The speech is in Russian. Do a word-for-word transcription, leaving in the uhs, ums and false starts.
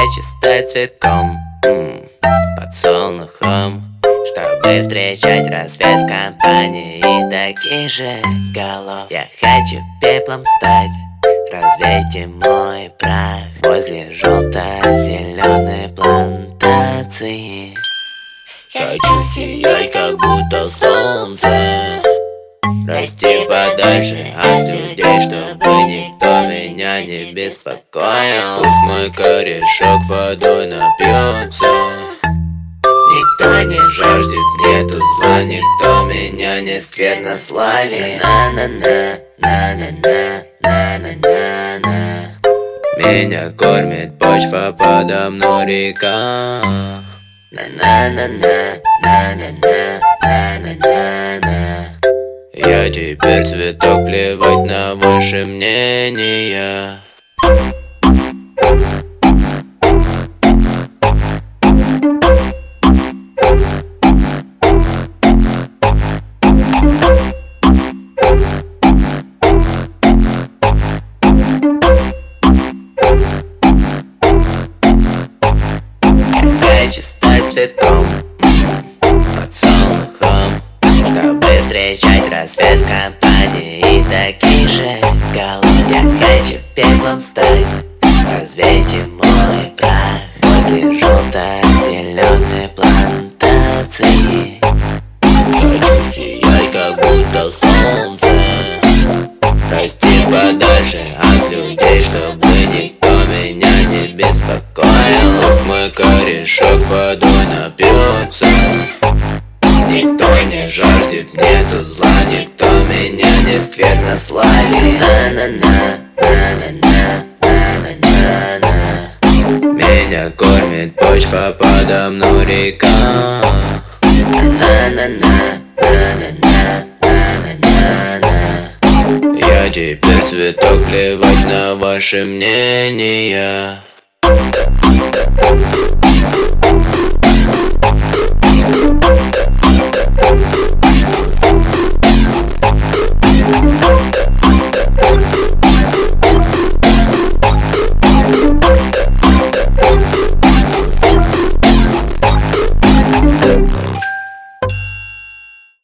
хочу стать цветком, м-м, подсолнухом, чтобы встречать рассвет в компании таких же голов. Я хочу пеплом стать, развейте мой прах возле желто-зеленой плантации. Хочу сиять, как будто солнце, расти подальше от людей, чтобы никто меня не беспокоил. Пусть мой корешок водой напьется, никто не жаждет, нету зла, никто меня не сквернославит. На-на-на, на-на-на, на-на-на-на. Меня кормит почва, подо мной река. На-на-на-на, на-на-на, на-на-на-на. Я теперь цветок, плевать на ваши мнения. Хочу стать цветком, подсолнухом, чтобы встречать рассвет в компании таких же голов. Я хочу пеплом стать, развейте мой прах возле желто-зеленой плантации. Хочу сиять, как будто солнце, расти подальше от людей, чтобы никто меня не беспокоил. Пусть мой корешок водой напьется, никто не жаждет, нету зла, никто меня не сквернославит. На-на-на, на-на-на, на-на-на-на. Меня кормит почва, подо мной река. На-на-на, на-на-на, на-на-на-на. Я теперь цветок, плевать на ваши мнения.